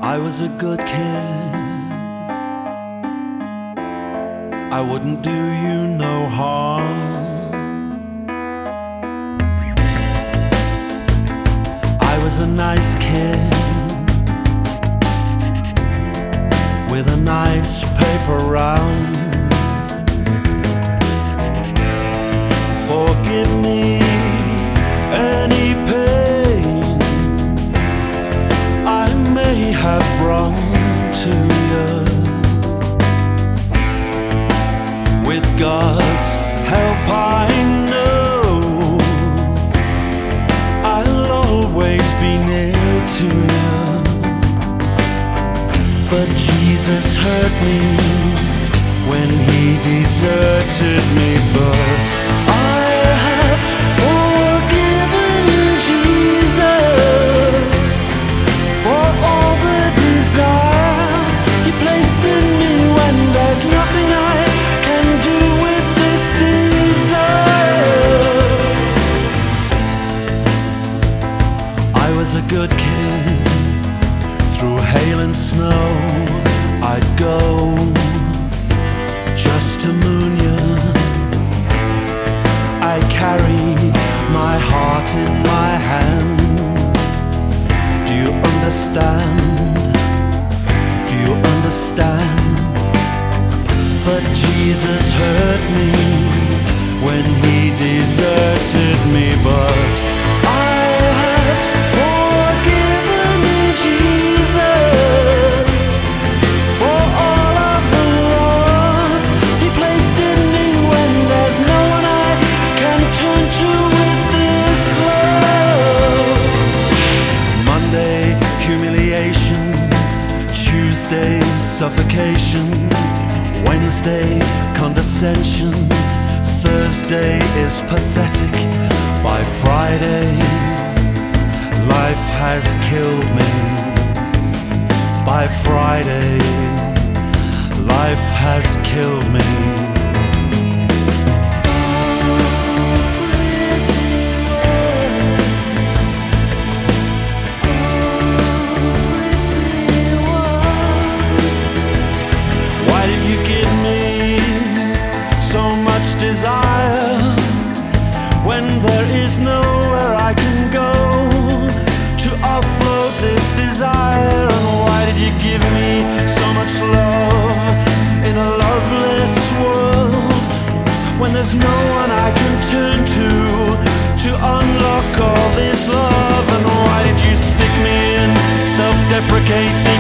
I was a good kid. I wouldn't do you no harm. I was a nice kid with a nice paper round. Forgive me any pain I may have brought to you. With God's help I know I'll always be near to you. But Jesus hurt me when He deserted me. But I have forgiven Jesus for all the desire He placed in me when there's nothing I can do with this desire. I was a good kid. Through hail and snow I'd go just to moon you. I carried my heart in my hand. Do you understand? Do you understand? But Jesus hurt me when He deserted me. But I have forgiven Jesus for all of the love He placed in me when there's no one I can turn to with this love. Monday, humiliation. Tuesday, suffocation. Wednesday, condescension. Thursday is pathetic. By Friday, life has killed me. By Friday, life has killed me. Why did you give me so much desire when there is nowhere I can go to offload this desire? And why did you give me so much love in a loveless world when there's no one I can turn to unlock all this love? And why did you stick me in self-deprecating